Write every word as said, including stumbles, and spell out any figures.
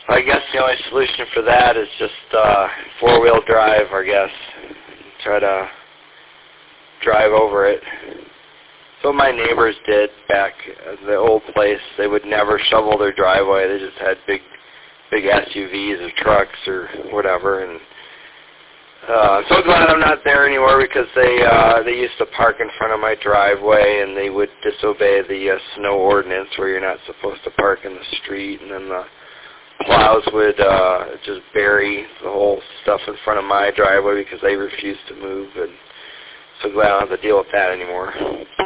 I guess the only solution for that is just uh, four-wheel drive, I guess. Try to drive over it. So my neighbors did back at the old place. They would never shovel their driveway. They just had big, big S U Vs or trucks or whatever. And uh, I'm so glad I'm not there anymore because they uh, they used to park in front of my driveway and they would disobey the uh, snow ordinance where you're not supposed to park in the street, and then the plows would uh, just bury the whole stuff in front of my driveway because they refused to move. And so glad I don't have to deal with that anymore.